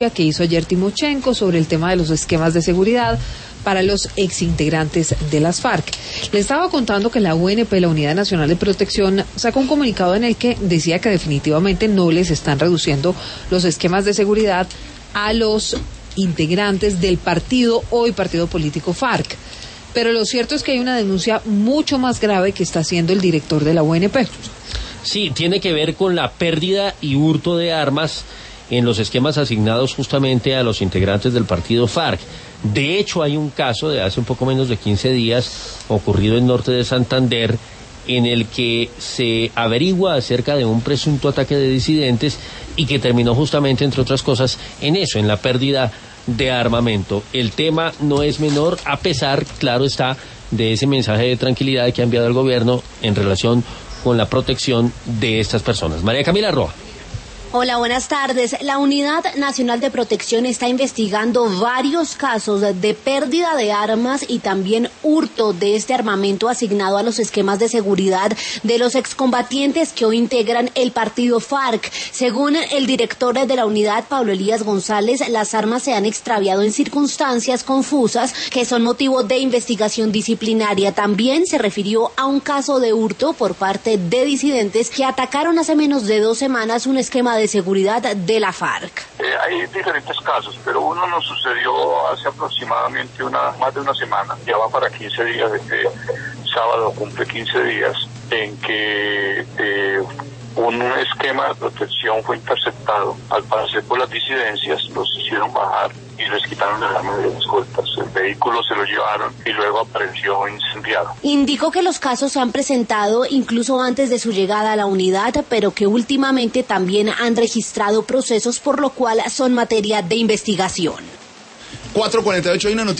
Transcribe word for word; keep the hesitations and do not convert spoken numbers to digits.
que hizo ayer Timochenko sobre el tema de los esquemas de seguridad para los exintegrantes de las FARC. Le estaba contando que la U N P, la Unidad Nacional de Protección, sacó un comunicado en el que decía que definitivamente no les están reduciendo los esquemas de seguridad a los integrantes del partido, hoy partido político FARC. Pero lo cierto es que hay una denuncia mucho más grave que está haciendo el director de la U N P. Sí, tiene que ver con la pérdida y hurto de armas en los esquemas asignados justamente a los integrantes del partido FARC. De hecho, hay un caso de hace un poco menos de quince días ocurrido en norte de Santander en el que se averigua acerca de un presunto ataque de disidentes y que terminó justamente, entre otras cosas, en eso, en la pérdida de armamento. El tema no es menor, a pesar, claro está, de ese mensaje de tranquilidad que ha enviado el gobierno en relación con la protección de estas personas. María Camila Roa. Hola, buenas tardes. La Unidad Nacional de Protección está investigando varios casos de pérdida de armas y también hurto de este armamento asignado a los esquemas de seguridad de los excombatientes que hoy integran el partido FARC. Según el director de la unidad, Pablo Elías González, las armas se han extraviado en circunstancias confusas que son motivo de investigación disciplinaria. También se refirió a un caso de hurto por parte de disidentes que atacaron hace menos de dos semanas un esquema de de seguridad de la FARC. Eh, hay diferentes casos, pero uno nos sucedió hace aproximadamente una más de una semana, ya va para quince días, este sábado cumple quince días, en que eh, un esquema de protección fue interceptado. Al parecer por las disidencias, los hicieron bajar y les quitaron el arma de escoltas. El vehículo se lo llevaron y luego apareció incendiado. Indicó que los casos se han presentado incluso antes de su llegada a la unidad, pero que últimamente también han registrado procesos, por lo cual son materia de investigación. cuatro cuarenta y ocho, hay una noticia.